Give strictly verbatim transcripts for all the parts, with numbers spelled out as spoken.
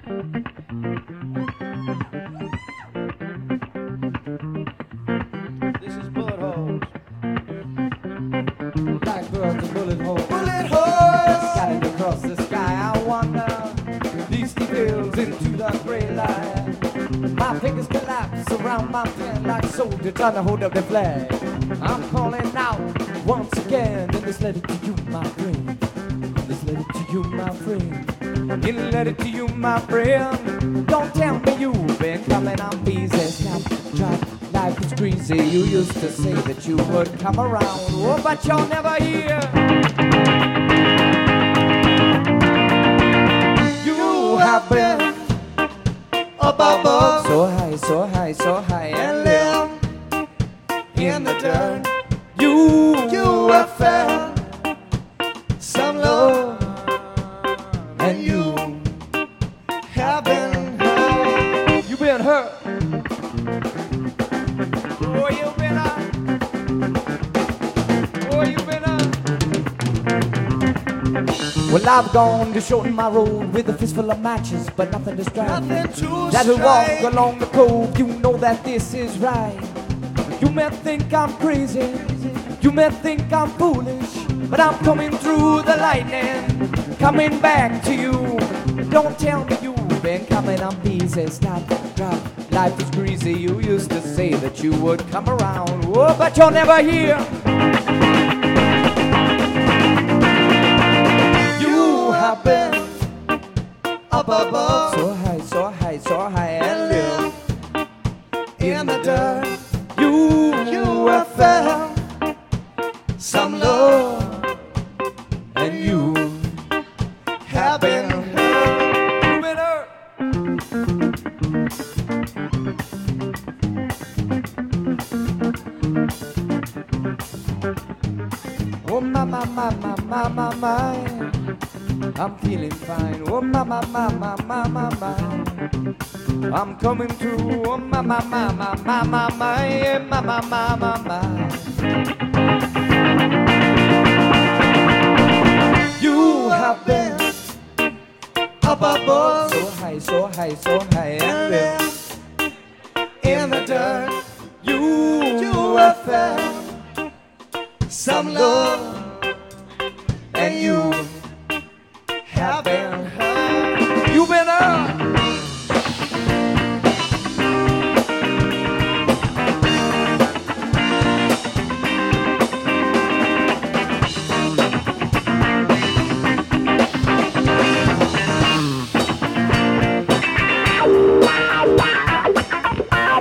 This is bullet holes. Blackbirds and bullet holes. Bullet holes. Scattered across the sky, I wonder. These fields into the gray light. My fingers collapse around my pen like soldiers trying to hold up the flag. I'm calling out once again in this letter to you, my friend. This letter to you, my friend. In a letter to you, my friend. Don't tell me you've been coming on busy. Snap, drop, life is greasy. You used to say that you would come around, oh, but you're never here. You have been up above, so high, so high, so high, and live in the dirt. You, you have found some love, and you have been hurt. You've been hurt. Oh, you've been hurt. Oh, you've been hurt. Well, I've gone to shorten my road with a fistful of matches, but nothing to strike. Nothing to That'll strike. walk along the cove. You know that this is right. You may think I'm crazy, you may think I'm foolish, but I'm coming through the lightning, coming back to you. Don't tell me you've been coming on busy. Stop, drop, life is greasy. You used to say that you would come around, oh, but you're never here. You have been up above, so high, so high, so high, and live in the dirt. You, you have found some love, and you have been hurt. You've been hurt. Oh my, my, my, my, my, my, my, I'm feeling fine. Oh my, my, my, my, my, my, my, I'm coming through. Oh my, my, my, my, my, my, my, yeah, my, my, my, my, my. You have been up above, so high, so high, so high, and live in the dirt. You, you have found some love, and you have been hurt. You've been hurt.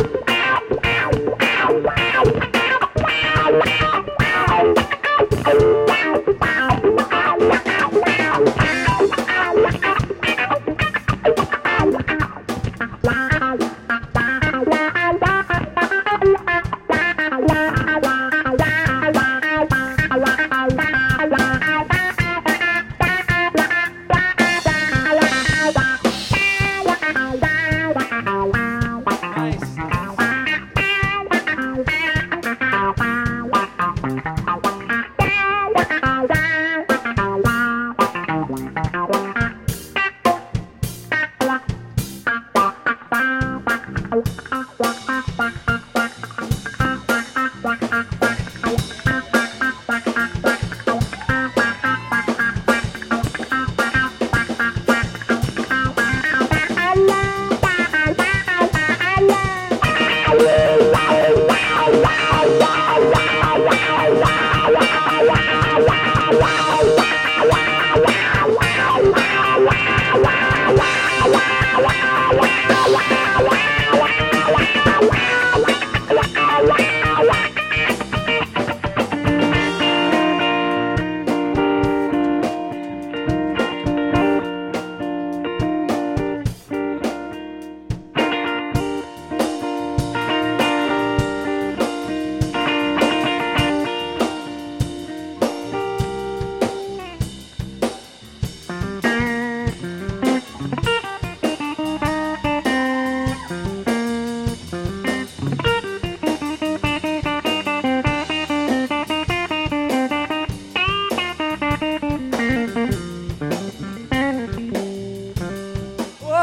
Oh.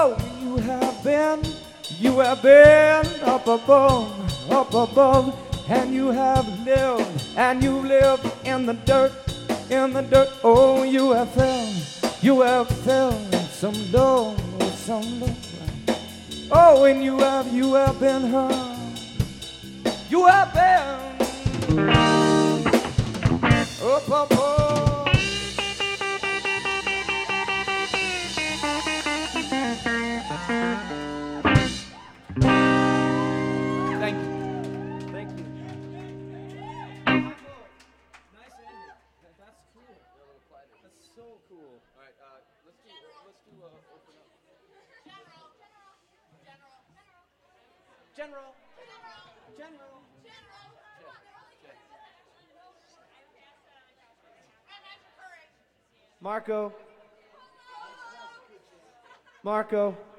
Oh, you have been, you have been up above, up above, and you have lived, and you lived in the dirt, in the dirt. Oh, you have felt, you have felt some love, some love. Oh, and you have, you have been hurt, you have been up above. Thank you. Thank you. Nice ending. That's cool. That's so cool. All right, uh, let's do, let's do uh, open up. General. General. Marco. Marco.